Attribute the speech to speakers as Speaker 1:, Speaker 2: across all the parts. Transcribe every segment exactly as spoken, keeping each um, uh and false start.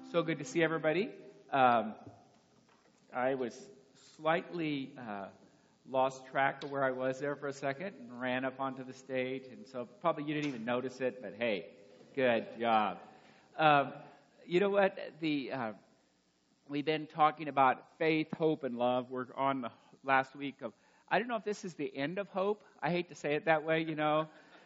Speaker 1: So good to see everybody. Um, I was slightly uh, lost track of where I was there for a second and ran up onto the stage, and so probably you didn't even notice it, but hey, good job. Um, you know what? The uh, we've been talking about faith, hope, and love. We're on the last week of, I don't know if this is the end of hope. I hate to say it that way, you know.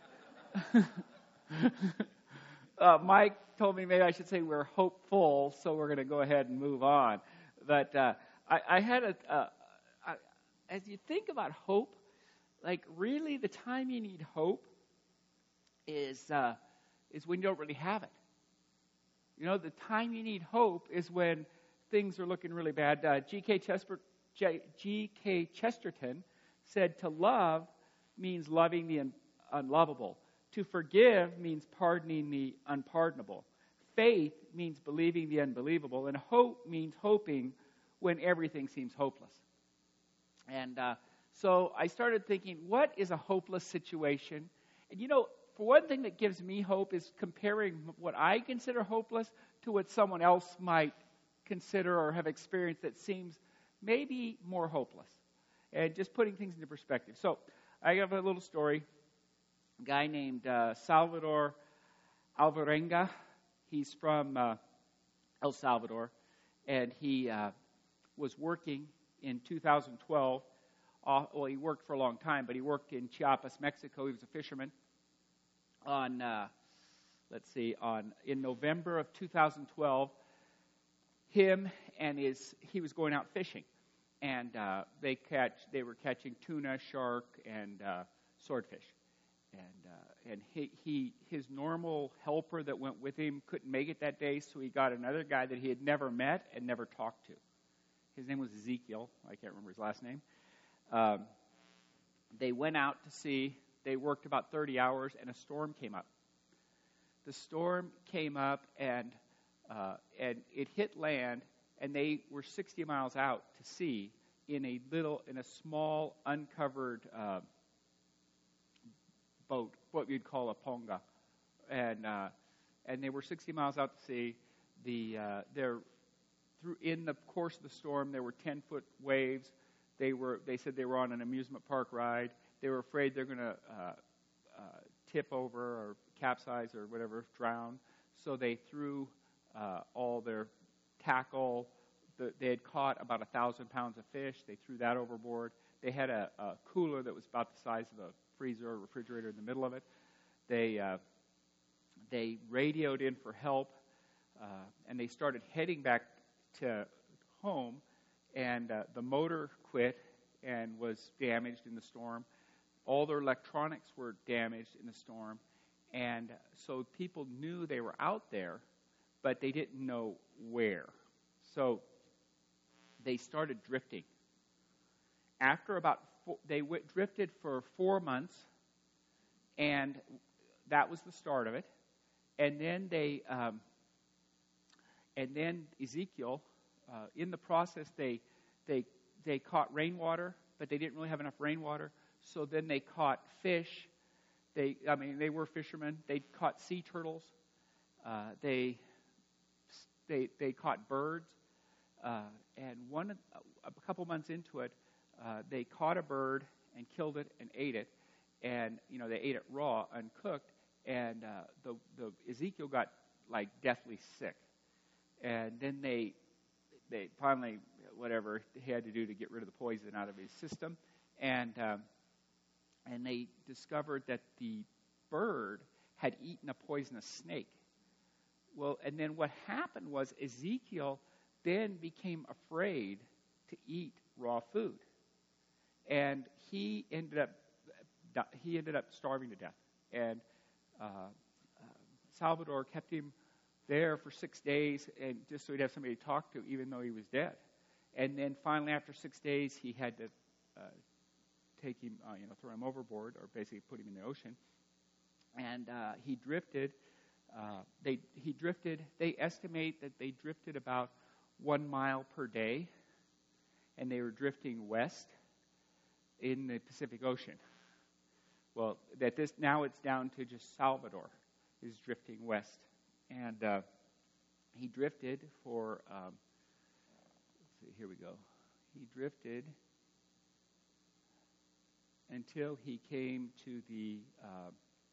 Speaker 1: uh, Mike told me maybe I should say we're hopeful, so we're going to go ahead and move on. But uh, I, I had a, uh, I, as you think about hope, like really the time you need hope is uh, is when you don't really have it. You know, the time you need hope is when things are looking really bad. Uh, G K Chester, G K Chesterton said to love means loving the un- unlovable. To forgive means pardoning the unpardonable. Faith means believing the unbelievable. And hope means hoping when everything seems hopeless. And uh, so I started thinking, what is a hopeless situation? And you know, for one thing that gives me hope is comparing what I consider hopeless to what someone else might consider or have experienced that seems maybe more hopeless. And just putting things into perspective. So I have a little story. A guy named uh, Salvador Alvarenga. He's from uh, El Salvador, and he uh, was working in two thousand twelve. Uh, well, he worked for a long time, but he worked in Chiapas, Mexico. He was a fisherman. On uh, let's see, on in November of two thousand twelve, him and his he was going out fishing, and uh, they catch they were catching tuna, shark, and uh, swordfish. And uh, and he, he his normal helper that went with him couldn't make it that day, so he got another guy that he had never met and never talked to. His name was Ezekiel. I can't remember his last name. Um, they went out to sea. They worked about thirty hours, and a storm came up. The storm came up, and uh, and it hit land, and they were sixty miles out to sea in a little in a small uncovered Uh, boat, what you'd call a ponga, and uh, and they were sixty miles out to sea. The uh, there, through in the course of the storm, there were ten foot waves. They were they said they were on an amusement park ride. They were afraid they're going to uh, uh, tip over or capsize or whatever, drown. So they threw uh, all their tackle. The, they had caught about a thousand pounds of fish. They threw that overboard. They had a, a cooler that was about the size of a freezer or refrigerator in the middle of it. They uh, they radioed in for help, uh, and they started heading back to home, and uh, the motor quit and was damaged in the storm. All their electronics were damaged in the storm, and so people knew they were out there, but they didn't know where. So they started drifting. After about four, they w- drifted for four months, and that was the start of it. And then they, um, and then Ezekiel, uh, in the process, they they they caught rainwater, but they didn't really have enough rainwater. So then they caught fish. They, I mean, they were fishermen. They caught sea turtles. Uh, they they they caught birds. Uh, and one a couple months into it, Uh, they caught a bird and killed it and ate it, and you know they ate it raw, uncooked, and uh, the the Ezekiel got like deathly sick, and then they they finally whatever he had to do to get rid of the poison out of his system, and um, and they discovered that the bird had eaten a poisonous snake. Well, and then what happened was Ezekiel then became afraid to eat raw food. And he ended up he ended up starving to death. And uh, uh, Salvador kept him there for six days, and just so he'd have somebody to talk to, even though he was dead. And then finally, after six days, he had to uh, take him, uh, you know, throw him overboard, or basically put him in the ocean. And uh, he drifted. Uh, they he drifted. They estimate that they drifted about one mile per day, and they were drifting west in the Pacific Ocean. Well, that this now it's down to just Salvador is drifting west, and uh, he drifted for, um, let's see, here we go. He drifted until he came to the, uh,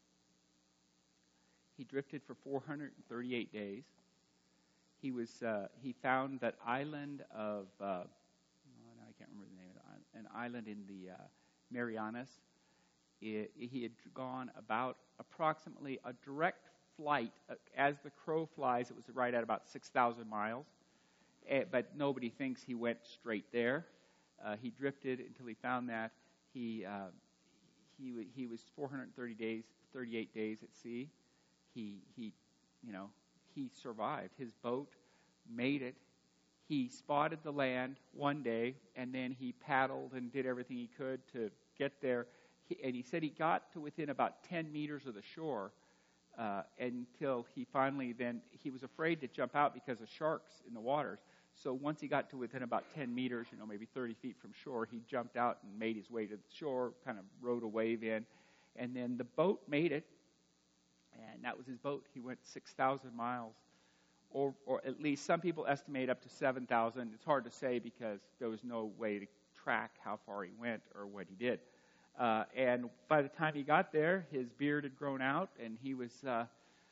Speaker 1: he drifted for four hundred thirty-eight days. He was, uh, he found that island of, uh, oh, no, I can't remember the name of the island, an island in the uh, Marianas. It, he had gone about approximately a direct flight, uh, as the crow flies, it was right at about six thousand miles, uh, but nobody thinks he went straight there. Uh, he drifted until he found that. He uh, he he was four hundred thirty days, thirty-eight days at sea. He he, you know, he survived. His boat made it. He spotted the land one day, and then he paddled and did everything he could to get there. He, and he said he got to within about ten meters of the shore uh, until he finally then, he was afraid to jump out because of sharks in the waters. So once he got to within about ten meters, you know, maybe thirty feet from shore, he jumped out and made his way to the shore, kind of rode a wave in. And then the boat made it, and that was his boat. He went six thousand miles, or, or at least some people estimate up to seven thousand. It's hard to say because there was no way to track how far he went or what he did. Uh, and by the time he got there, his beard had grown out, and he was, uh,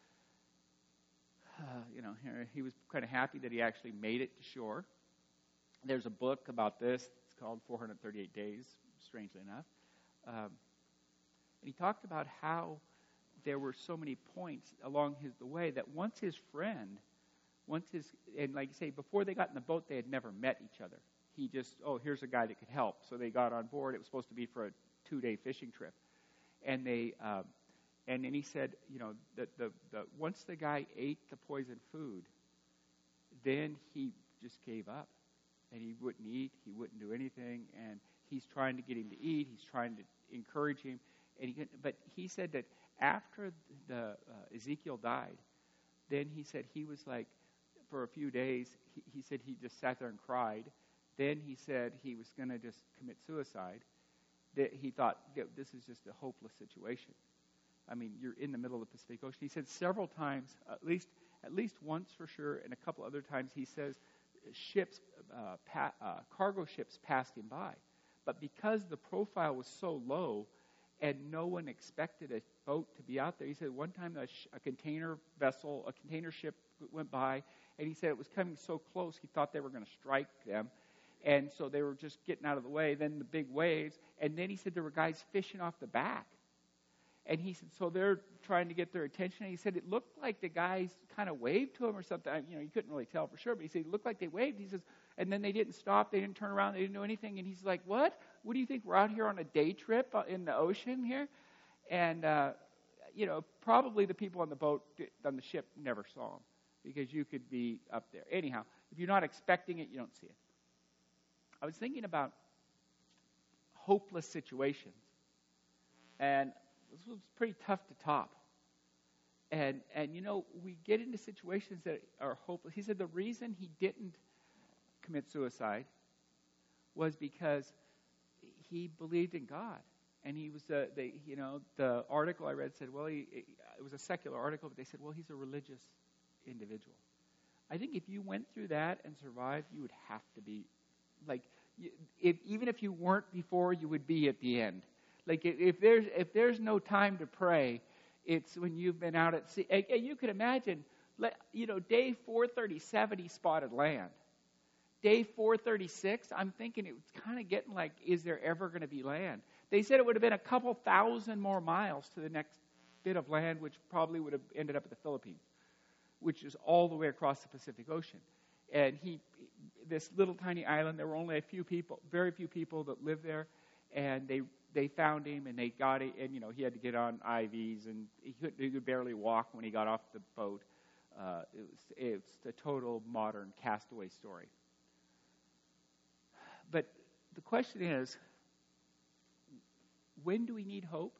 Speaker 1: uh, you know, he was kind of happy that he actually made it to shore. There's a book about this. It's called four hundred thirty-eight days, strangely enough. Um, and he talked about how there were so many points along his the way that once his friend, once his, and like you say, before they got in the boat, they had never met each other. He just, oh, here's a guy that could help. So they got on board. It was supposed to be for a two-day fishing trip. And they, um, and then he said, you know, that the, the once the guy ate the poisoned food, then he just gave up. And he wouldn't eat. He wouldn't do anything. And he's trying to get him to eat. He's trying to encourage him. And he, but he said that after the uh, Ezekiel died, then he said he was like, for a few days, he, he said he just sat there and cried. Then he said he was going to just commit suicide. That he thought, this is just a hopeless situation. I mean, you're in the middle of the Pacific Ocean. He said several times, at least at least once for sure, and a couple other times, he says ships, uh, pa- uh, cargo ships passed him by. But because the profile was so low and no one expected a boat to be out there, he said one time a, sh- a container vessel, a container ship went by, and he said it was coming so close he thought they were going to strike them. And so they were just getting out of the way. Then the big waves. And then he said there were guys fishing off the back. And he said, so they're trying to get their attention. And he said it looked like the guys kind of waved to him or something. You know, you couldn't really tell for sure. But he said it looked like they waved. He says, and then they didn't stop. They didn't turn around. They didn't do anything. And he's like, what? What do you think? We're out here on a day trip in the ocean here? And, uh, you know, probably the people on the boat, on the ship, never saw him. Because you could be up there. Anyhow, if you're not expecting it, you don't see it. I was thinking about hopeless situations, and this was pretty tough to top. And, and you know, we get into situations that are hopeless. He said the reason he didn't commit suicide was because he believed in God. And he was, a, they, you know, the article I read said, well, he, it was a secular article, but they said, well, he's a religious individual. I think if you went through that and survived, you would have to be like, if, even if you weren't before, you would be at the end. Like, if, if there's if there's no time to pray, it's when you've been out at sea. And, and you can imagine, you know, day four thirty-seven, he spotted land. Day four thirty-six, I'm thinking it was kind of getting like, is there ever going to be land? They said it would have been a couple thousand more miles to the next bit of land, which probably would have ended up at the Philippines, which is all the way across the Pacific Ocean. And he, this little tiny island, there were only a few people, very few people that lived there, and they they found him and they got him, and you know he had to get on I Vs and he could he could barely walk when he got off the boat. Uh, it was it's a total modern castaway story. But the question is, when do we need hope?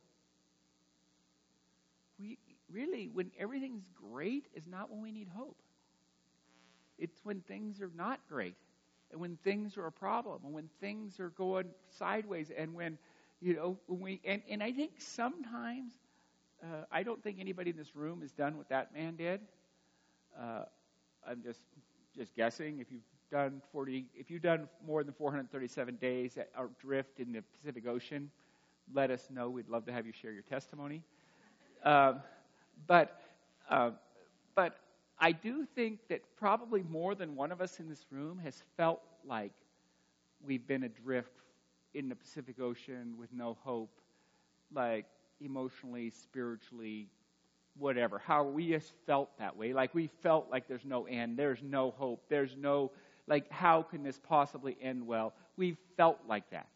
Speaker 1: We really, when everything's great, is not when we need hope. It's when things are not great, and when things are a problem, and when things are going sideways, and when, you know, when we, and, and I think sometimes, uh, I don't think anybody in this room has done what that man did. Uh, I'm just just guessing. If you've done forty, if you've done more than four hundred thirty-seven days at adrift in the Pacific Ocean, let us know. We'd love to have you share your testimony. Um, but uh, but I do think that probably more than one of us in this room has felt like we've been adrift in the Pacific Ocean with no hope, like emotionally, spiritually, whatever. How we just felt that way. Like we felt like there's no end, there's no hope, there's no, like how can this possibly end well? We felt like that.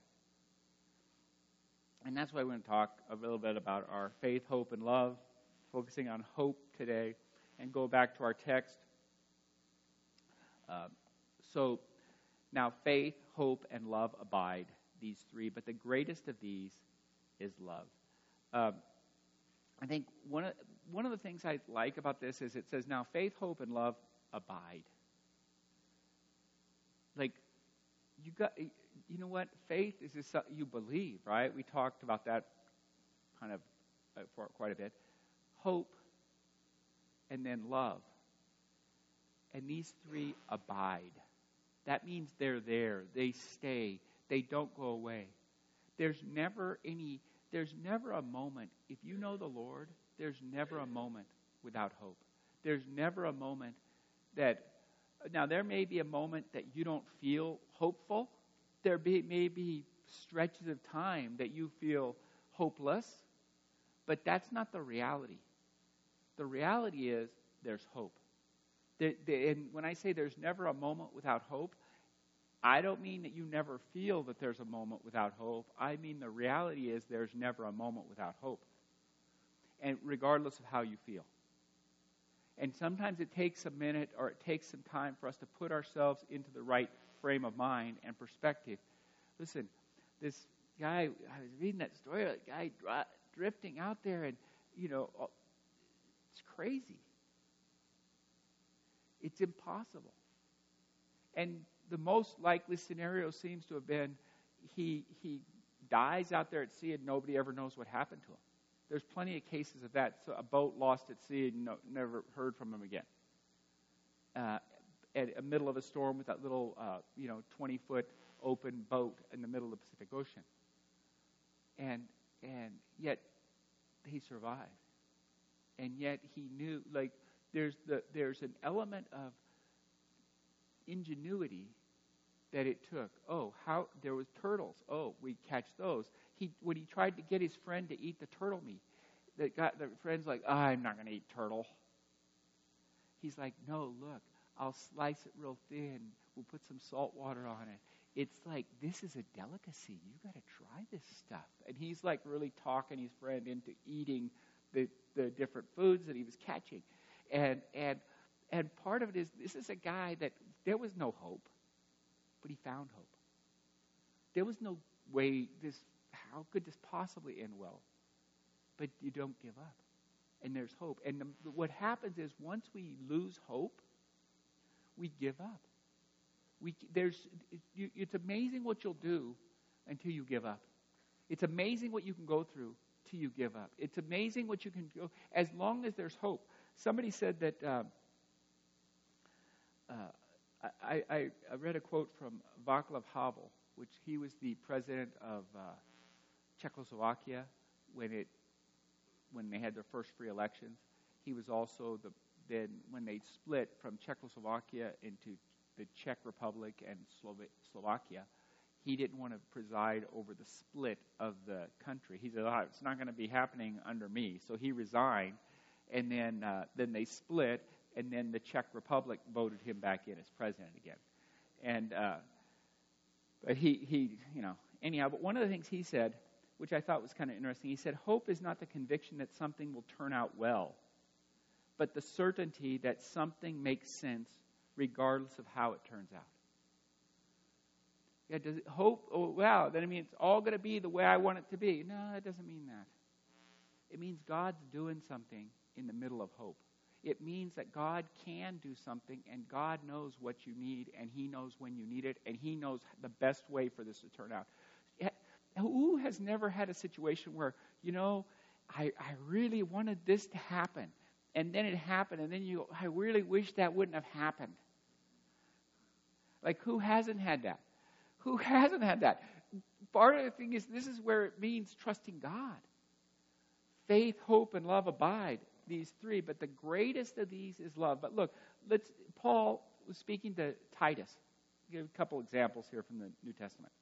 Speaker 1: And that's why we're going to talk a little bit about our faith, hope, and love, focusing on hope today, and go back to our text. Uh, so now faith, hope, and love abide, these three, but the greatest of these is love. Um, I think one of, one of the things I like about this is it says, now faith, hope, and love abide. Like, you got, you know what? Faith is just something you believe, right? We talked about that kind of uh, for quite a bit. Hope, and then love. And these three abide. That means they're there. They stay. They don't go away. There's never any, there's never a moment, if you know the Lord, there's never a moment without hope. There's never a moment that, now there may be a moment that you don't feel hopeful. There be, may be stretches of time that you feel hopeless, but that's not the reality. The reality is there's hope. The, the, and when I say there's never a moment without hope, I don't mean that you never feel that there's a moment without hope. I mean the reality is there's never a moment without hope. And regardless of how you feel. And sometimes it takes a minute or it takes some time for us to put ourselves into the right frame of mind and perspective. Listen, this guy, I was reading that story, that guy dri- drifting out there and, you know, it's crazy. It's impossible. And the most likely scenario seems to have been he he dies out there at sea and nobody ever knows what happened to him. There's plenty of cases of that. So a boat lost at sea and no, never heard from him again. Uh, at the middle of a storm with that little, uh, you know, twenty-foot open boat in the middle of the Pacific Ocean. And and yet he survived. And yet he knew, like, there's the there's an element of ingenuity that it took. Oh, how there was turtles. Oh, we catch those. He when he tried to get his friend to eat the turtle meat, that got the friend's like, oh, I'm not going to eat turtle. He's like, no, look, I'll slice it real thin. We'll put some salt water on it. It's like, this is a delicacy. You got to try this stuff. And he's like really talking his friend into eating the the different foods that he was catching, and and and part of it is this is a guy that there was no hope. But he found hope. There was no way this, how could this possibly end well? But you don't give up. And there's hope. And the, what happens is once we lose hope, we give up. We, there's, it, it's amazing what you'll do until you give up. It's amazing what you can go through till you give up. It's amazing what you can go, as long as there's hope. Somebody said that, uh, uh, I, I, I read a quote from Václav Havel, which he was the president of uh, Czechoslovakia when it when they had their first free elections. He was also the then when they split from Czechoslovakia into the Czech Republic and Slova- Slovakia. He didn't want to preside over the split of the country. He said, oh, "It's not going to be happening under me." So he resigned, and then uh, then they split. And then the Czech Republic voted him back in as president again. And uh, but he, he, you know, anyhow, but one of the things he said, which I thought was kind of interesting, he said, hope is not the conviction that something will turn out well, but the certainty that something makes sense regardless of how it turns out. Yeah, does it hope, oh, wow, then I mean it's all going to be the way I want it to be. No, it doesn't mean that. It means God's doing something in the middle of hope. It means that God can do something, and God knows what you need, and He knows when you need it, and He knows the best way for this to turn out. Who has never had a situation where, you know, I, I really wanted this to happen, and then it happened, and then you go, I really wish that wouldn't have happened. Like, who hasn't had that? Who hasn't had that? Part of the thing is, this is where it means trusting God. Faith, hope, and love abide, these three, but the greatest of these is love. But look, let's. Paul was speaking to Titus. I'll give a couple examples here from the New Testament.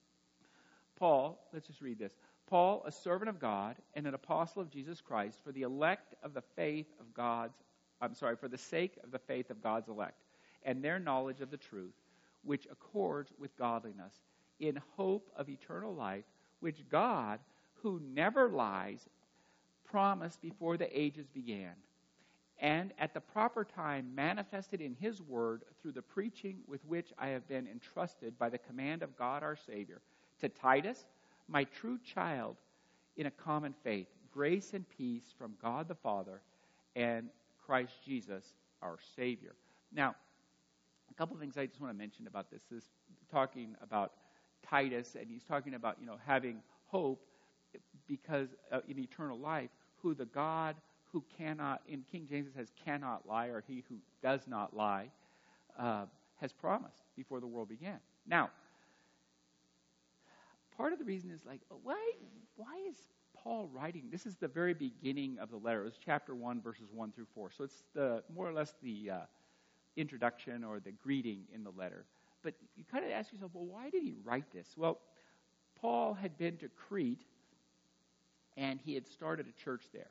Speaker 1: Paul, let's just read this. Paul, a servant of God and an apostle of Jesus Christ, for the elect of the faith of God's, I'm sorry, for the sake of the faith of God's elect, and their knowledge of the truth, which accords with godliness, in hope of eternal life, which God, who never lies, promised before the ages began, and at the proper time manifested in his word through the preaching with which I have been entrusted by the command of God our Savior. To Titus, my true child in a common faith, grace and peace from God the Father and Christ Jesus our Savior. Now, a couple of things I just want to mention about this. This talking about Titus, and he's talking about, you know, having hope because uh, in eternal life, who the God who cannot, in King James it says cannot lie, or he who does not lie, uh, has promised before the world began. Now, part of the reason is like, why, why is Paul writing? This is the very beginning of the letter. It was chapter one, verses one through four. So it's the more or less the uh, introduction or the greeting in the letter. But you kind of ask yourself, well, why did he write this? Well, Paul had been to Crete, and he had started a church there.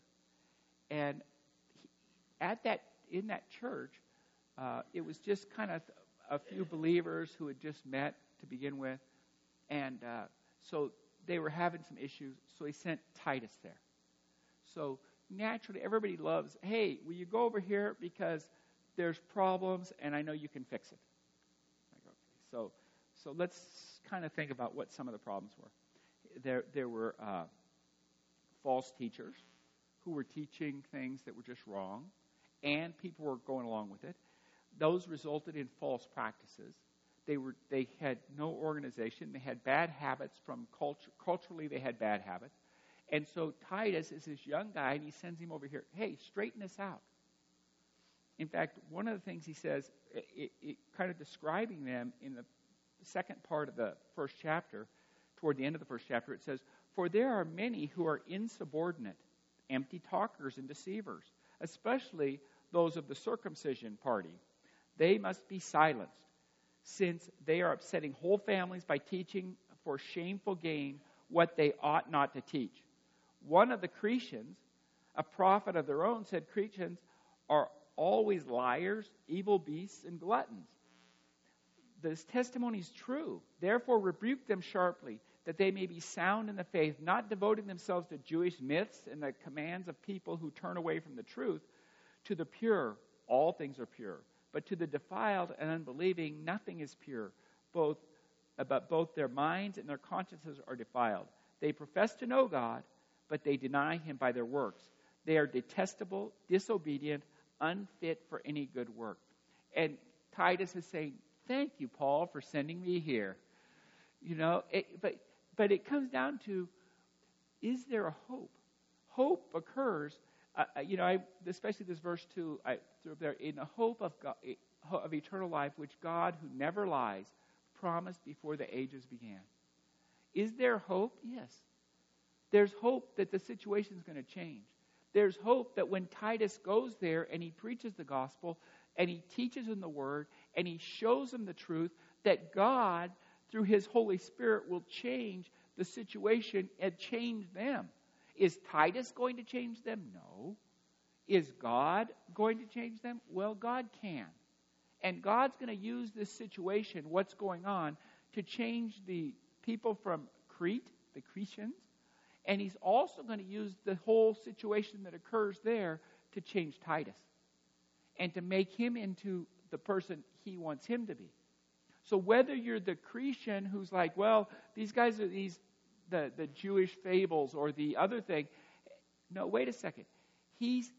Speaker 1: And he, at that, in that church, uh, it was just kind of a few believers who had just met to begin with, and uh, so they were having some issues. So he sent Titus there. So naturally, everybody loves, hey, will you go over here because there's problems, and I know you can fix it. Like, okay, so so let's kind of think about what some of the problems were. There there were uh, false teachers who were teaching things that were just wrong, and people were going along with it. Those resulted in false practices. They were they had no organization. They had bad habits from culture. Culturally, they had bad habits. And so Titus is this young guy, and he sends him over here. Hey, straighten this out. In fact, one of the things he says, it, it kind of describing them in the second part of the first chapter, toward the end of the first chapter, it says, for there are many who are insubordinate, empty talkers and deceivers, especially those of the circumcision party. They must be silenced, since they are upsetting whole families by teaching for shameful gain what they ought not to teach. One of the Cretians, a prophet of their own, said Cretans are always liars, evil beasts, and gluttons. This testimony is true. Therefore rebuke them sharply, that they may be sound in the faith, not devoting themselves to Jewish myths and the commands of people who turn away from the truth. To the pure, all things are pure. But to the defiled and unbelieving, nothing is pure. Both, but both their minds and their consciences are defiled. They profess to know God, but they deny him by their works. They are detestable, disobedient, unfit for any good work. And Titus is saying, thank you, Paul, for sending me here. You know, it, but but it comes down to, is there a hope? Hope occurs, uh, you know, I, especially this verse two, I threw up there, in the hope of God, of eternal life, which God, who never lies, promised before the ages began. Is there hope? Yes. There's hope that the situation is going to change. There's hope that when Titus goes there and he preaches the gospel and he teaches them the word and he shows them the truth, that God, through his Holy Spirit, will change the situation and change them. Is Titus going to change them? No. Is God going to change them? Well, God can. And God's going to use this situation, what's going on, to change the people from Crete, the Cretans, and he's also going to use the whole situation that occurs there to change Titus and to make him into the person he wants him to be. So whether you're the Cretan who's like, well, these guys are these the, the Jewish fables or the other thing. No, wait a second. He's,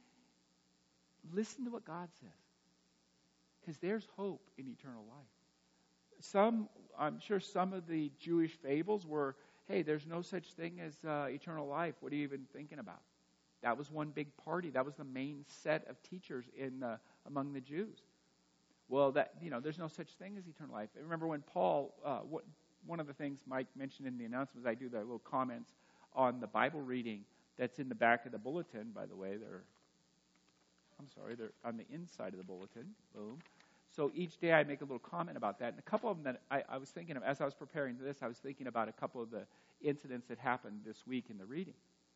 Speaker 1: listen to what God says. Because there's hope in eternal life. Some, I'm sure some of the Jewish fables were, hey, there's no such thing as uh, eternal life. What are you even thinking about? That was one big party. That was the main set of teachers in uh, among the Jews. Well, that you know, there's no such thing as eternal life. I remember when Paul, uh, what, one of the things Mike mentioned in the announcements, I do the little comments on the Bible reading that's in the back of the bulletin. By the way, they're, I'm sorry, they're on the inside of the bulletin. Boom. So each day I make a little comment about that. And a couple of them that I, I was thinking of, as I was preparing for this, I was thinking about a couple of the incidents that happened this week in the reading.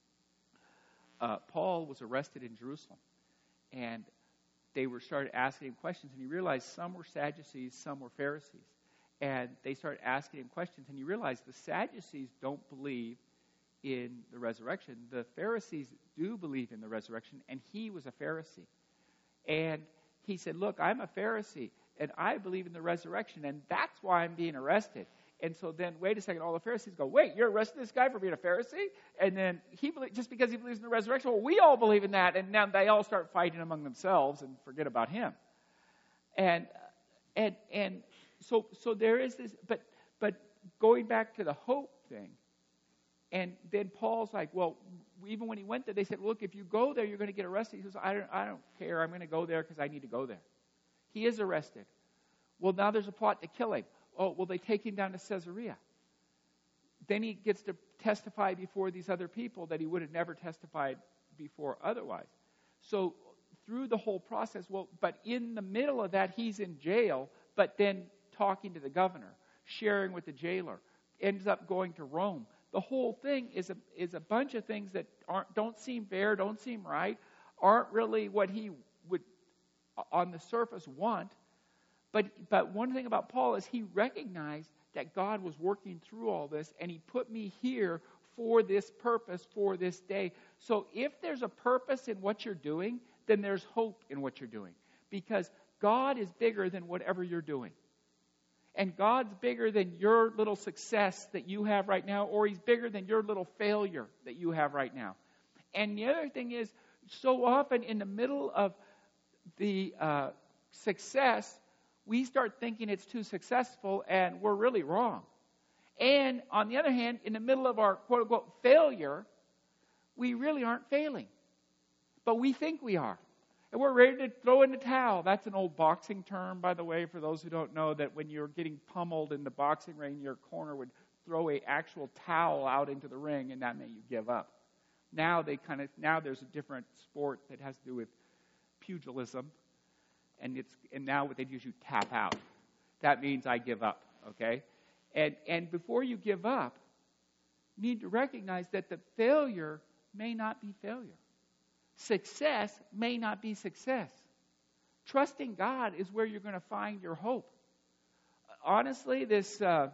Speaker 1: Uh, Paul was arrested in Jerusalem, and they were started asking him questions, and he realized some were Sadducees, some were Pharisees. And they started asking him questions, and he realized the Sadducees don't believe in the resurrection. The Pharisees do believe in the resurrection, and he was a Pharisee. And he said, look, I'm a Pharisee, and I believe in the resurrection, and that's why I'm being arrested. And so then, wait a second, all the Pharisees go, wait, you're arresting this guy for being a Pharisee? And then, he just because he believes in the resurrection, well, we all believe in that. And now they all start fighting among themselves and forget about him. And and and so so there is this, but but going back to the hope thing, and then Paul's like, well, even when he went there, they said, look, if you go there, you're going to get arrested. He says, I don't, I don't care. I'm going to go there because I need to go there. He is arrested. Well, now there's a plot to kill him. Oh, well, they take him down to Caesarea. Then he gets to testify before these other people that he would have never testified before otherwise. So through the whole process, well, but in the middle of that, he's in jail, but then talking to the governor, sharing with the jailer, ends up going to Rome. The whole thing is a is a bunch of things that aren't don't seem fair, don't seem right, aren't really what he would on the surface want. But but one thing about Paul is he recognized that God was working through all this, and he put me here for this purpose, for this day. So if there's a purpose in what you're doing, then there's hope in what you're doing. Because God is bigger than whatever you're doing. And God's bigger than your little success that you have right now, or he's bigger than your little failure that you have right now. And the other thing is, so often in the middle of the uh, success, we start thinking it's too successful, and we're really wrong. And on the other hand, in the middle of our quote-unquote failure, we really aren't failing. But we think we are. And we're ready to throw in the towel. That's an old boxing term, by the way, for those who don't know, that when you're getting pummeled in the boxing ring, your corner would throw a actual towel out into the ring, and that meant you give up. Now they kind of now there's a different sport that has to do with pugilism. And it's and now what they do is you tap out. That means I give up, okay? And and before you give up, you need to recognize that the failure may not be failure. Success may not be success. Trusting God is where you're going to find your hope. Honestly, this uh,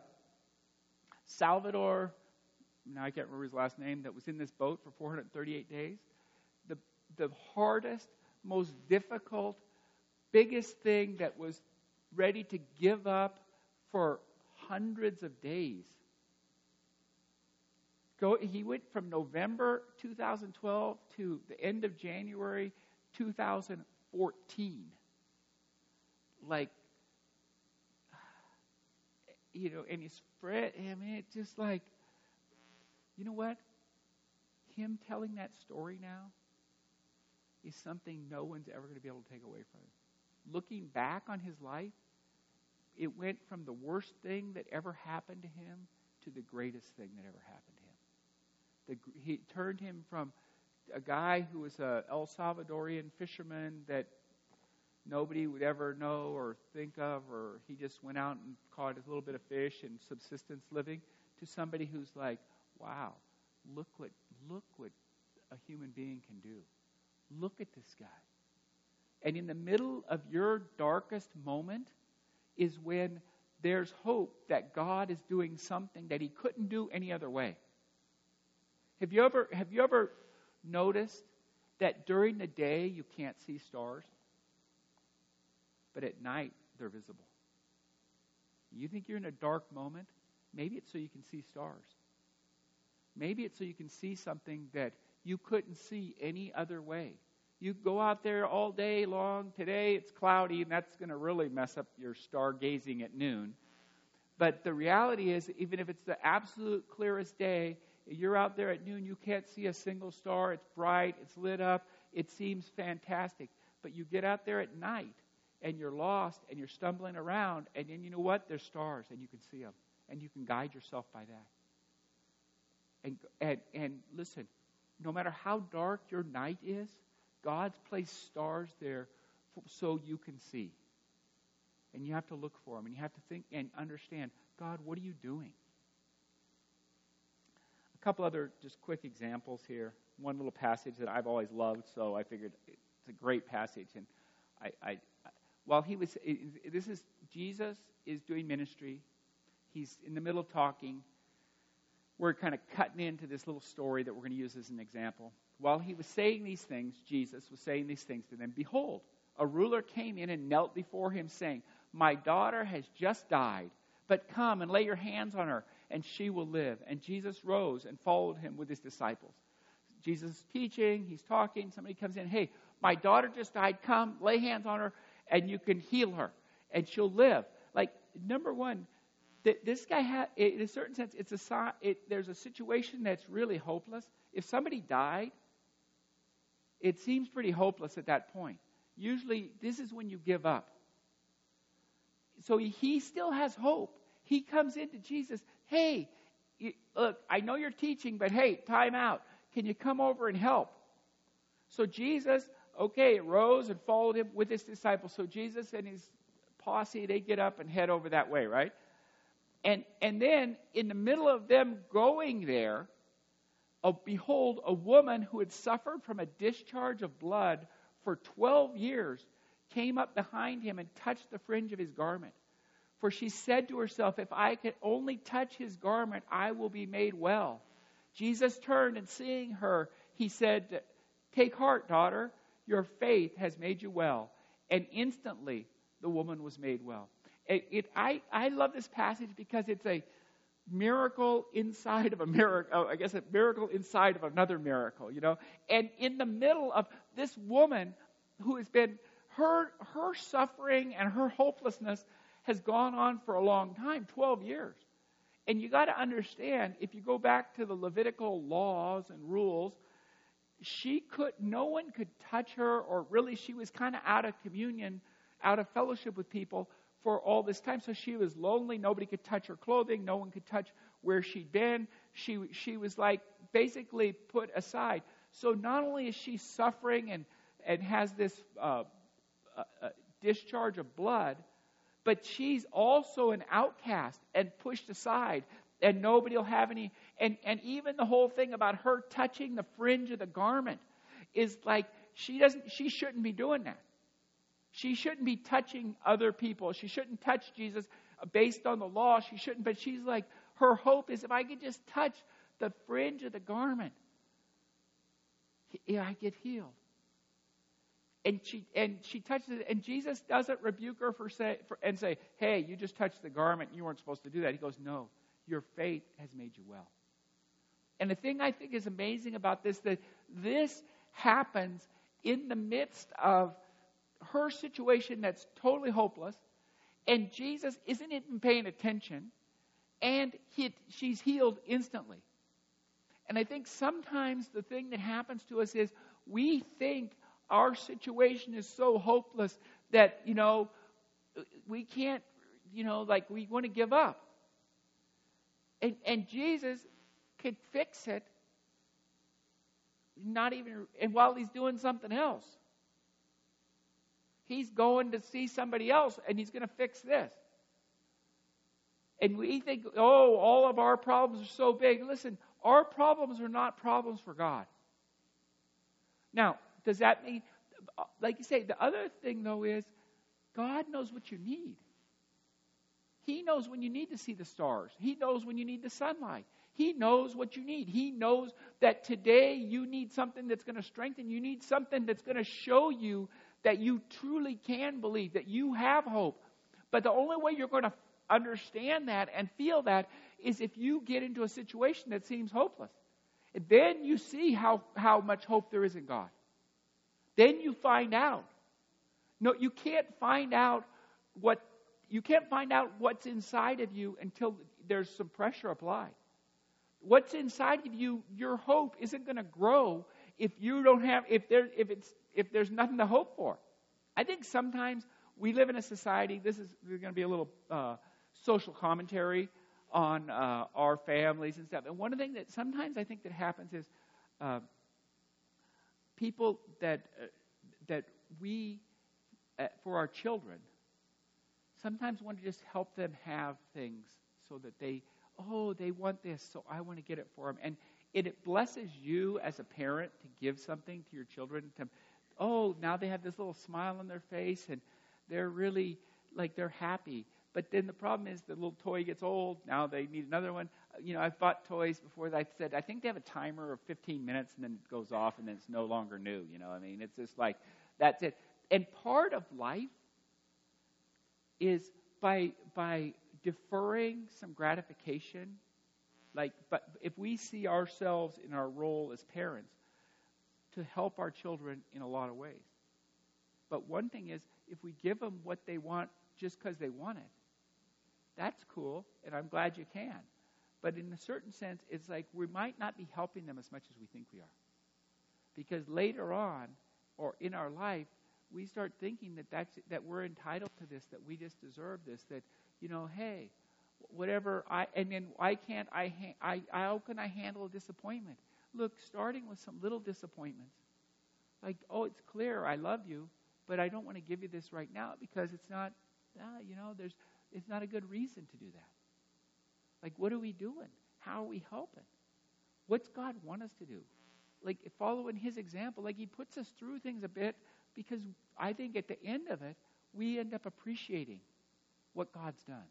Speaker 1: Salvador, now I can't remember his last name, that was in this boat for four hundred thirty-eight days, the the hardest, most difficult, biggest thing that was ready to give up for hundreds of days. Go, he went from November two thousand twelve to the end of January two thousand fourteen. Like, you know, and he's spread, I mean, it's just like, you know what? Him telling that story now is something no one's ever going to be able to take away from him. Looking back on his life, it went from the worst thing that ever happened to him to the greatest thing that ever happened to him. The, he turned him from a guy who was a El Salvadorian fisherman that nobody would ever know or think of, or he just went out and caught a little bit of fish and subsistence living, to somebody who's like, wow, look what look what a human being can do. Look at this guy. And in the middle of your darkest moment is when there's hope that God is doing something that he couldn't do any other way. Have you ever have you ever noticed that during the day you can't see stars, but at night they're visible? You think you're in a dark moment? Maybe it's so you can see stars. Maybe it's so you can see something that you couldn't see any other way. You go out there all day long. Today it's cloudy, and that's going to really mess up your stargazing at noon. But the reality is, even if it's the absolute clearest day, you're out there at noon, you can't see a single star. It's bright, it's lit up, it seems fantastic. But you get out there at night, and you're lost, and you're stumbling around, and then you know what? There's stars, and you can see them, and you can guide yourself by that. And and and listen, no matter how dark your night is, God's placed stars there for, so you can see. And you have to look for them, and you have to think and understand, God, what are you doing? A couple other just quick examples here. One little passage that I've always loved, so I figured it's a great passage. And I, I while he was, this is, Jesus is doing ministry. He's in the middle of talking. We're kind of cutting into this little story that we're going to use as an example. While he was saying these things, Jesus was saying these things to them. Behold, a ruler came in and knelt before him, saying, my daughter has just died, but come and lay your hands on her, and she will live. And Jesus rose and followed him with his disciples. Jesus is teaching, he's talking, somebody comes in, hey, my daughter just died, come, lay hands on her, and you can heal her, and she'll live. Like, number one, th- this guy had, in a certain sense, it's a it, there's a situation that's really hopeless. If somebody died, it seems pretty hopeless at that point. Usually, this is when you give up. So he, he still has hope. He comes into Jesus, hey, you, look, I know you're teaching, but hey, time out. Can you come over and help? So Jesus, okay, rose and followed him with his disciples. So Jesus and his posse, they get up and head over that way, right? And and then in the middle of them going there, oh, behold, a woman who had suffered from a discharge of blood for twelve years came up behind him and touched the fringe of his garment. For she said to herself, if I could only touch his garment, I will be made well. Jesus turned and seeing her, he said, take heart, daughter, your faith has made you well. And instantly the woman was made well. It, it, I, I love this passage because it's a miracle inside of a miracle. Oh, I guess a miracle inside of another miracle, you know. And in the middle of this woman who has been, her, her suffering and her hopelessness has gone on for a long time, twelve years. And you got to understand, if you go back to the Levitical laws and rules, she could, no one could touch her, or really she was kind of out of communion, out of fellowship with people for all this time. So she was lonely. Nobody could touch her clothing. No one could touch where she'd been. She, she was like basically put aside. So not only is she suffering and, and has this uh, uh, uh, discharge of blood, but she's also an outcast and pushed aside, and nobody will have any. And, and even the whole thing about her touching the fringe of the garment is like she doesn't. She shouldn't be doing that. She shouldn't be touching other people. She shouldn't touch Jesus based on the law. She shouldn't. But she's like, her hope is if I could just touch the fringe of the garment, I get healed. And she and she touches it, and Jesus doesn't rebuke her for say for, and say, "Hey, you just touched the garment. You weren't supposed to do that." He goes, "No, your faith has made you well." And the thing I think is amazing about this, that this happens in the midst of her situation that's totally hopeless, and Jesus isn't even paying attention, and he, she's healed instantly. And I think sometimes the thing that happens to us is we think our situation is so hopeless that, you know, we can't, you know, like we want to give up. And, and Jesus could fix it, not even, and while he's doing something else. He's going to see somebody else, and he's going to fix this. And we think, oh, all of our problems are so big. Listen, our problems are not problems for God. Now, does that mean, like you say, the other thing, though, is God knows what you need. He knows when you need to see the stars. He knows when you need the sunlight. He knows what you need. He knows that today you need something that's going to strengthen. You need something that's going to show you that you truly can believe, that you have hope. But the only way you're going to understand that and feel that is if you get into a situation that seems hopeless. And then you see how, how much hope there is in God. Then you find out. No, you can't find out what you can't find out what's inside of you until there's some pressure applied. what's inside of you, your hope isn't going to grow if you don't have, if there, if it's, if there's nothing to hope for. I think sometimes we live in a society, this is going to be a little uh, social commentary on uh, our families and stuff. And one of the things that sometimes I think that happens is uh, people that uh, that we, uh, for our children, sometimes want to just help them have things so that they, oh, they want this, so I want to get it for them. And it, it blesses you as a parent to give something to your children. To, oh, now they have this little smile on their face, and they're really, like, they're happy. But then the problem is the little toy gets old. Now they need another one. You know, I've bought toys before that I said, I think they have a timer of fifteen minutes, and then it goes off, and then it's no longer new. You know, I mean, it's just like, that's it. And part of life is by by deferring some gratification. Like, but if we see ourselves in our role as parents to help our children in a lot of ways. But one thing is, if we give them what they want just because they want it, that's cool, and I'm glad you can. But in a certain sense, it's like we might not be helping them as much as we think we are. Because later on, or in our life, we start thinking that that's, that we're entitled to this, that we just deserve this, that, you know, hey, whatever, I and then why can't I, I, how can I handle a disappointment? Look, starting with some little disappointments. Like, oh, it's clear, I love you, but I don't want to give you this right now because it's not, uh, you know, there's, it's not a good reason to do that. Like, what are we doing? How are we helping? What's God want us to do? Like, following His example, like He puts us through things a bit because I think at the end of it, we end up appreciating what God's done.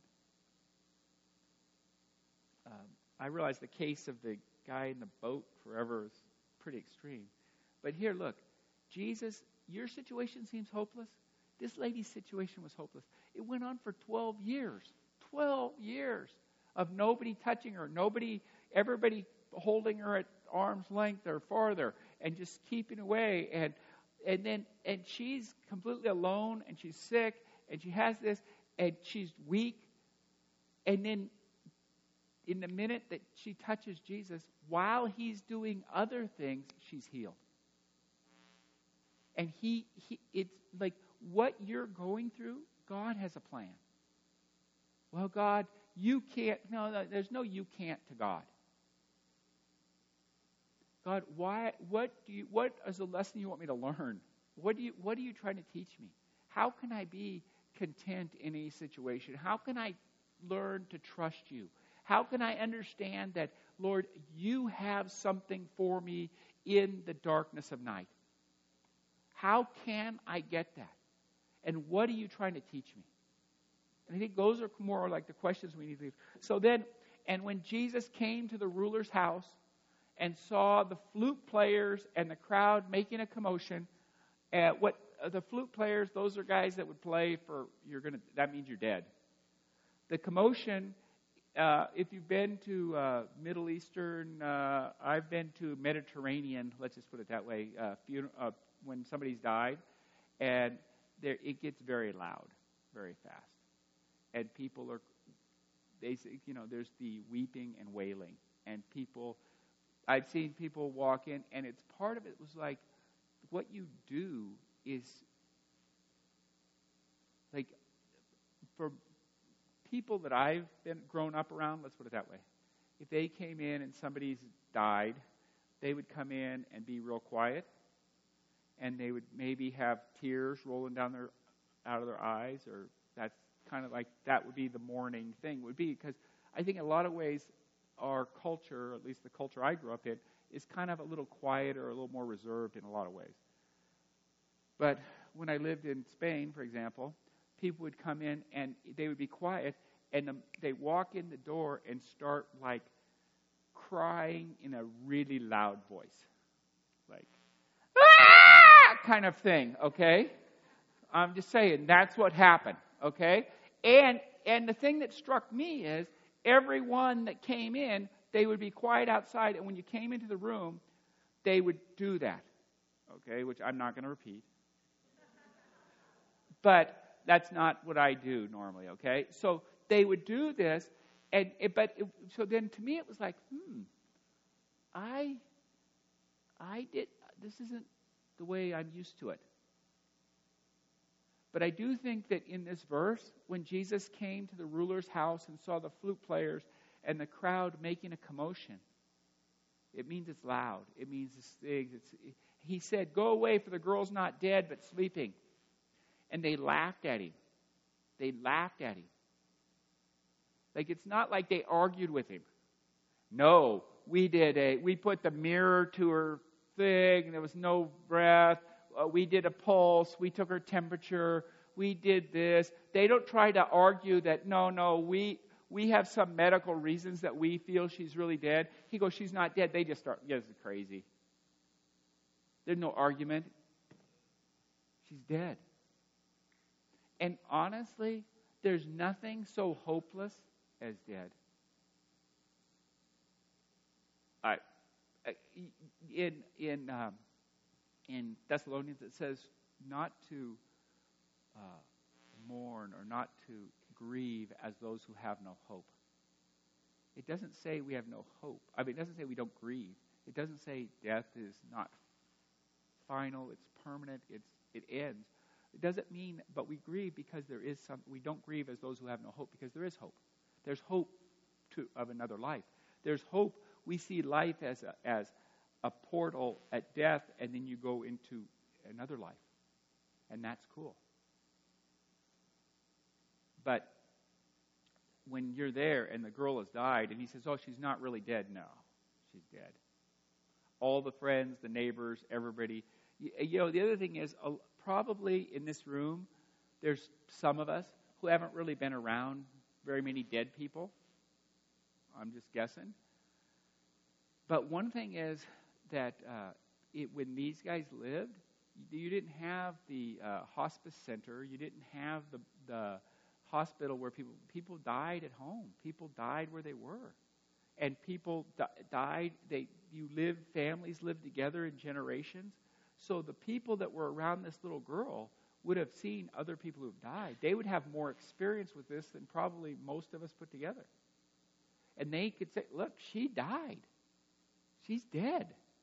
Speaker 1: Um, I realize the case of the guy in the boat forever is pretty extreme. But here, look, Jesus, your situation seems hopeless. This lady's situation was hopeless. It went on for twelve years. twelve years of nobody touching her, nobody, everybody holding her at arm's length or farther and just keeping away. And and then and she's completely alone and she's sick and she has this and she's weak. And then in the minute that she touches Jesus, while He's doing other things, she's healed. And he, he it's like what you're going through, God has a plan. Well, God, you can't, no, no, there's no you can't to God. God, why, what do you, what is the lesson you want me to learn? What do you, what are you trying to teach me? How can I be content in any situation? How can I learn to trust you? How can I understand that, Lord, you have something for me in the darkness of night? How can I get that? And what are you trying to teach me? And I think those are more like the questions we need to leave. So then, and when Jesus came to the ruler's house and saw the flute players and the crowd making a commotion, uh, what uh, the flute players, those are guys that would play for, you're gonna, that means you're dead. The commotion, uh, if you've been to uh, Middle Eastern, uh, I've been to Mediterranean, let's just put it that way, uh, funeral, uh, when somebody's died, and there, it gets very loud, very fast. And people are, they say, you know, there's the weeping and wailing. And people, I've seen people walk in, and it's part of it was like, what you do is, like, for people that I've been grown up around, let's put it that way, if they came in and somebody's died, they would come in and be real quiet, and they would maybe have tears rolling down their, out of their eyes, or that's kind of like, that would be the mourning thing, would be, because I think in a lot of ways, our culture, at least the culture I grew up in, is kind of a little quieter, a little more reserved in a lot of ways. But when I lived in Spain, for example, people would come in and they would be quiet, and they walk in the door and start like crying in a really loud voice, like ah! kind of thing. Okay, I'm just saying that's what happened. Okay, and and the thing that struck me is everyone that came in, they would be quiet outside, and when you came into the room, they would do that. Okay, which I'm not going to repeat. But that's not what I do normally, okay? So they would do this, and it, but it, so then to me it was like, hmm, I, I did, this isn't the way I'm used to it. But I do think that in this verse, when Jesus came to the ruler's house and saw the flute players and the crowd making a commotion, it means it's loud. It means it's big. It's, he said, go away, for the girl's not dead but sleeping. And they laughed at him. They laughed at him. Like, it's not like they argued with him. No, we did a, we put the mirror to her thing, and there was no breath. Uh, we did a pulse. We took her temperature. We did this. They don't try to argue that, no, no, we we have some medical reasons that we feel she's really dead. He goes, she's not dead. They just start, yeah, this is crazy. There's no argument. She's dead. And honestly, there's nothing so hopeless as dead. I, in in um, in Thessalonians it says not to uh, mourn or not to grieve as those who have no hope. It doesn't say we have no hope. I mean, it doesn't say we don't grieve. It doesn't say death is not final. It's permanent. It's it ends. It doesn't mean, but we grieve because there is some. We don't grieve as those who have no hope because there is hope. There's hope to of another life. There's hope. We see life as a, as a portal at death, and then you go into another life, and that's cool. But when you're there and the girl has died, and he says, "Oh, she's not really dead." No, she's dead. All the friends, the neighbors, everybody. You, you know, the other thing is, uh, probably in this room, there's some of us who haven't really been around very many dead people. I'm just guessing. But one thing is that uh, it, when these guys lived, you, you didn't have the uh, hospice center. You didn't have the the hospital where people people died at home. People died where they were, and people di- died. They you lived families lived together in generations. So the people that were around this little girl would have seen other people who have died. They would have more experience with this than probably most of us put together. And they could say, "Look, she died. She's dead."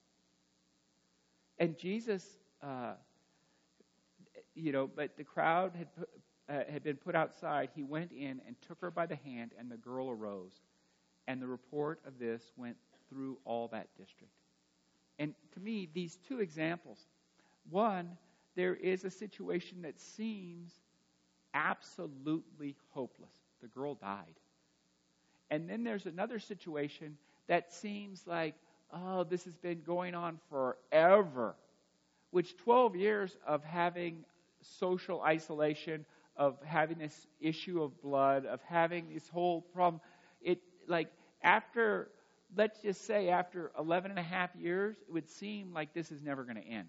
Speaker 1: And Jesus, uh, you know, but the crowd had put, uh, had been put outside. He went in and took her by the hand, and the girl arose. And the report of this went through all that district. And to me, these two examples, one, there is a situation that seems absolutely hopeless. The girl died. And then there's another situation that seems like, oh, this has been going on forever. Which twelve years of having social isolation, of having this issue of blood, of having this whole problem, it like after, let's just say after eleven and a half years, it would seem like this is never going to end.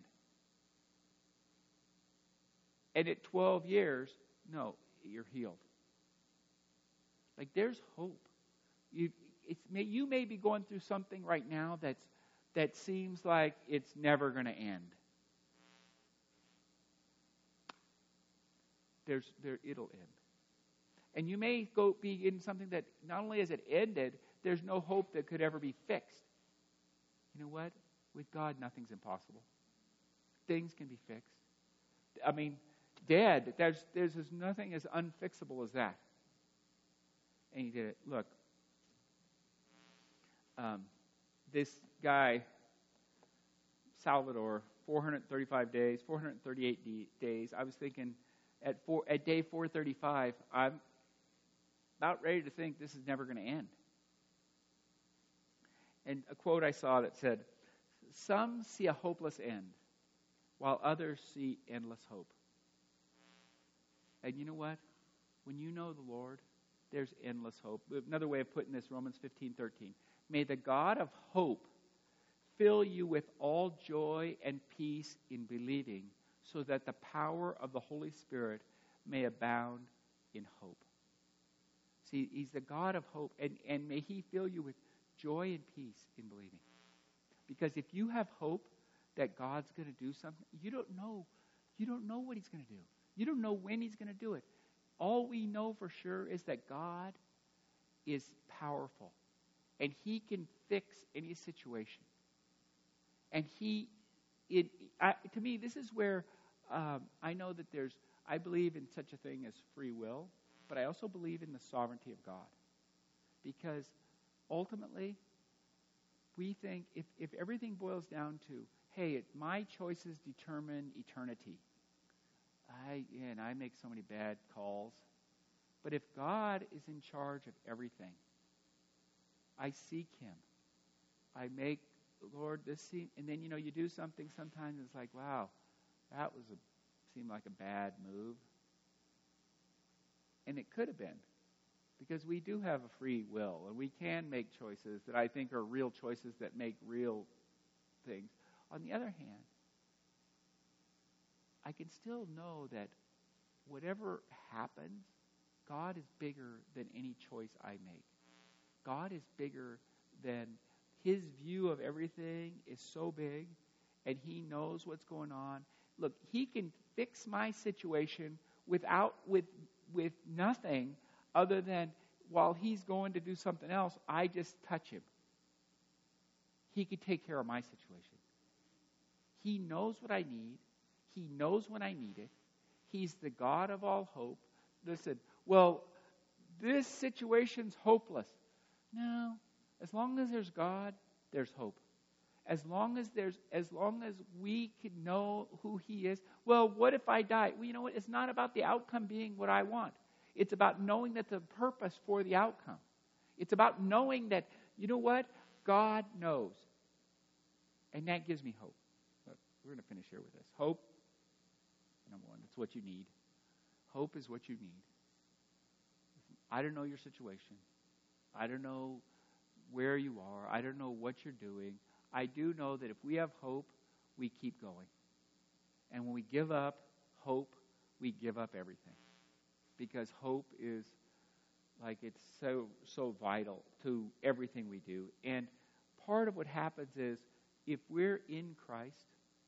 Speaker 1: And at twelve years, no, you're healed. Like there's hope. You, it's, you may be going through something right now that's that seems like it's never going to end. There's there it'll end. And you may go be in something that not only has it ended, there's no hope that could ever be fixed. You know what? With God, nothing's impossible. Things can be fixed. I mean, dead, there's there's, there's nothing as unfixable as that. And he did it. Look, um, this guy, Salvador, four hundred thirty-five days, four hundred thirty-eight d- days. I was thinking at four, at day four thirty-five, I'm about ready to think this is never going to end. And a quote I saw that said, "Some see a hopeless end, while others see endless hope." And you know what? When you know the Lord, there's endless hope. Another way of putting this, Romans fifteen thirteen. May the God of hope fill you with all joy and peace in believing, so that the power of the Holy Spirit may abound in hope. See, He's the God of hope, and, and may He fill you with joy and peace in believing. Because if you have hope that God's going to do something, you don't know, you don't know what He's going to do. You don't know when He's going to do it. All we know for sure is that God is powerful, and He can fix any situation. And he, it, I, to me, this is where um, I know that there's, I believe in such a thing as free will, but I also believe in the sovereignty of God. Because ultimately, we think if, if everything boils down to, hey, it, my choices determine eternity. I and I make so many bad calls. But if God is in charge of everything, I seek Him. I make, Lord, this seem, and then, you know, you do something sometimes it's like, wow, that was a, seemed like a bad move. And it could have been. Because we do have a free will, and we can make choices that I think are real choices that make real things. On the other hand, I can still know that whatever happens, God is bigger than any choice I make. God is bigger than, His view of everything is so big, and He knows what's going on. Look, He can fix my situation without with with nothing other than while He's going to do something else, I just touch Him. He could take care of my situation. He knows what I need. He knows when I need it. He's the God of all hope. Listen, well, this situation's hopeless. No. As long as there's God, there's hope. As long as there's, as long as we can know who He is. Well, what if I die? Well, you know what? It's not about the outcome being what I want. It's about knowing that the purpose for the outcome. It's about knowing that, you know what? God knows. And that gives me hope. Look, we're going to finish here with this. Hope, number one, it's what you need. Hope is what you need. I don't know your situation. I don't know where you are. I don't know what you're doing. I do know that if we have hope, we keep going. And when we give up hope, we give up everything. Because hope is like it's so so vital to everything we do. And part of what happens is if we're in Christ,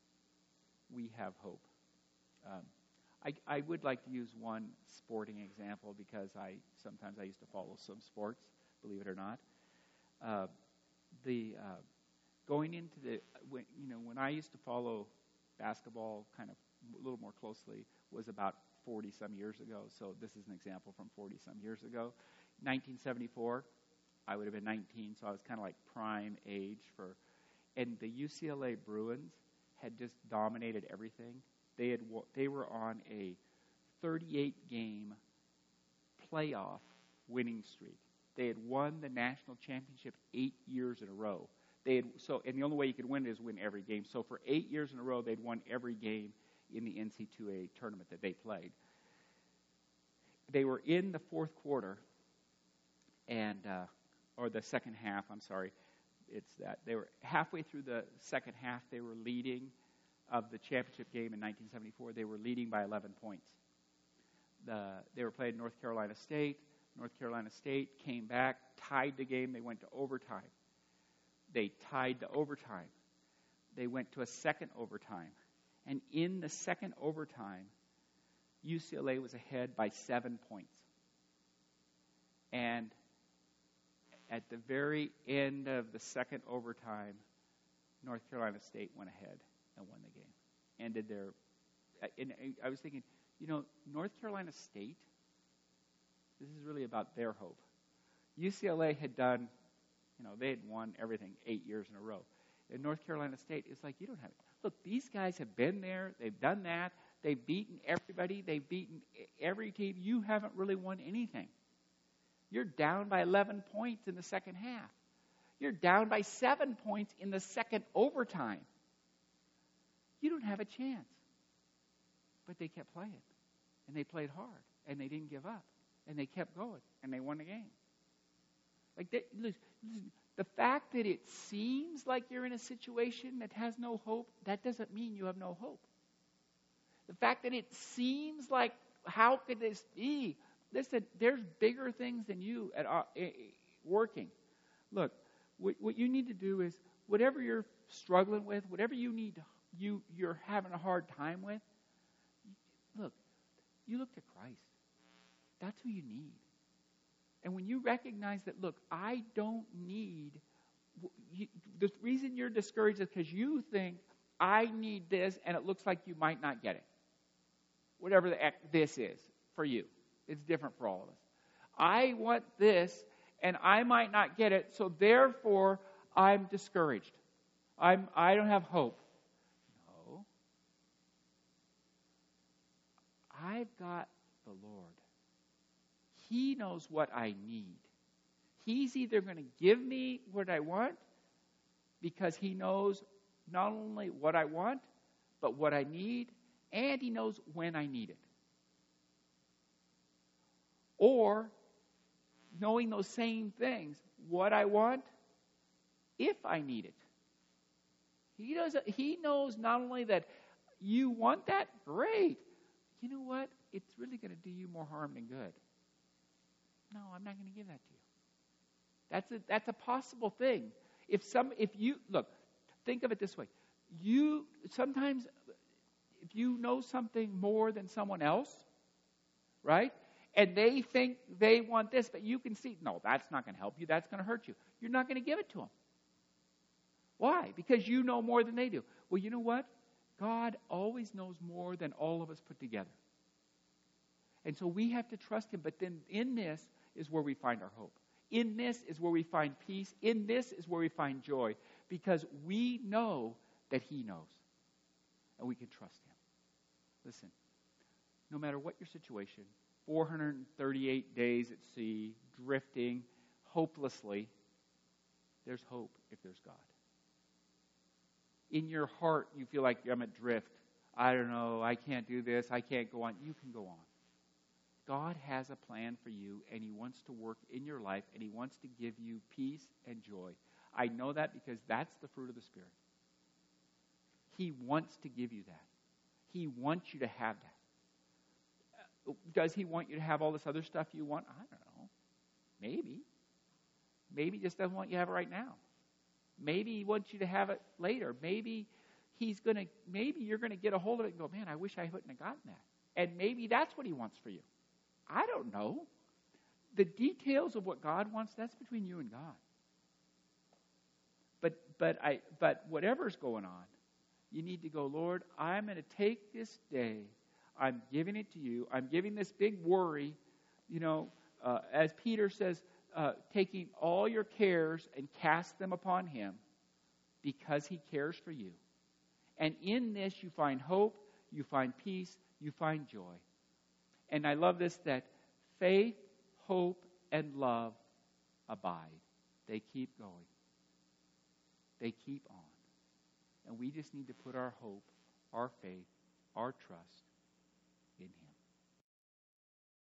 Speaker 1: we have hope. Um, I, I would like to use one sporting example because I sometimes I used to follow some sports, believe it or not. Uh, the uh, going into the when, you know when I used to follow basketball kind of a little more closely was about forty some years ago. So this is an example from forty some years ago. nineteen seventy-four, I would have been nineteen, so I was kind of like prime age for. And the U C L A Bruins had just dominated everything. They had they were on a thirty-eight game playoff winning streak. They had won the national championship eight years in a row. They had so, and the only way you could win it is win every game. So for eight years in a row, they'd won every game in the N C double A tournament that they played. They were in the fourth quarter, and uh, or the second half. I'm sorry, it's that they were halfway through the second half. They were leading of the championship game in nineteen seventy-four. They were leading by eleven points. The they were playing North Carolina State. North Carolina State came back, tied the game. They went to overtime. They tied the overtime. They went to a second overtime. And in the second overtime, U C L A was ahead by seven points. And at the very end of the second overtime, North Carolina State went ahead and won the game. Ended their... And I was thinking, you know, North Carolina State, this is really about their hope. U C L A had done, you know, they had won everything eight years in a row. And North Carolina State is like, you don't have it. Look, these guys have been there. They've done that. They've beaten everybody. They've beaten every team. You haven't really won anything. You're down by eleven points in the second half. You're down by seven points in the second overtime. You don't have a chance. But they kept playing. And they played hard. And they didn't give up. And they kept going. And they won the game. Like, they, listen, the fact that it seems like you're in a situation that has no hope, that doesn't mean you have no hope. The fact that it seems like, how could this be? Listen, there's bigger things than you at uh, working. Look, what, what you need to do is, whatever you're struggling with, whatever you need, to, you you're having a hard time with, look, you look to Christ. That's who you need. And when you recognize that, look, I don't need you, the reason you're discouraged is because you think, I need this, and it looks like you might not get it. Whatever the heck this is for you. It's different for all of us. I want this, and I might not get it, so therefore I'm discouraged. I'm, I don't have hope. No. I've got the Lord. He knows what I need. He's either going to give me what I want because He knows not only what I want, but what I need, and He knows when I need it. Or, knowing those same things, what I want, if I need it. He does. He knows not only that you want that, great. You know what? It's really going to do you more harm than good. No, I'm not going to give that to you. That's a that's a possible thing. If some, if you look, think of it this way: you sometimes, if you know something more than someone else, right? And they think they want this, but you can see, no, that's not going to help you. That's going to hurt you. You're not going to give it to them. Why? Because you know more than they do. Well, you know what? God always knows more than all of us put together. And so we have to trust Him. But then in this is where we find our hope. In this is where we find peace. In this is where we find joy. Because we know that He knows. And we can trust Him. Listen, no matter what your situation, four hundred thirty-eight days at sea, drifting hopelessly, there's hope if there's God. In your heart, you feel like I'm adrift. I don't know, I can't do this, I can't go on. You can go on. God has a plan for you, and He wants to work in your life, and He wants to give you peace and joy. I know that because that's the fruit of the Spirit. He wants to give you that. He wants you to have that. Does He want you to have all this other stuff you want? I don't know. Maybe. Maybe He just doesn't want you to have it right now. Maybe He wants you to have it later. Maybe He's going to, maybe you're going to get a hold of it and go, man, I wish I wouldn't have gotten that. And maybe that's what He wants for you. I don't know. The details of what God wants, that's between you and God. But but I but whatever's going on, you need to go, Lord, I'm going to take this day. I'm giving it to you. I'm giving this big worry, you know, uh, as Peter says, uh, taking all your cares and cast them upon Him because He cares for you. And in this you find hope, you find peace, you find joy. And I love this, that faith, hope, and love abide. They keep going. They keep on. And we just need to put our hope, our faith, our trust in Him.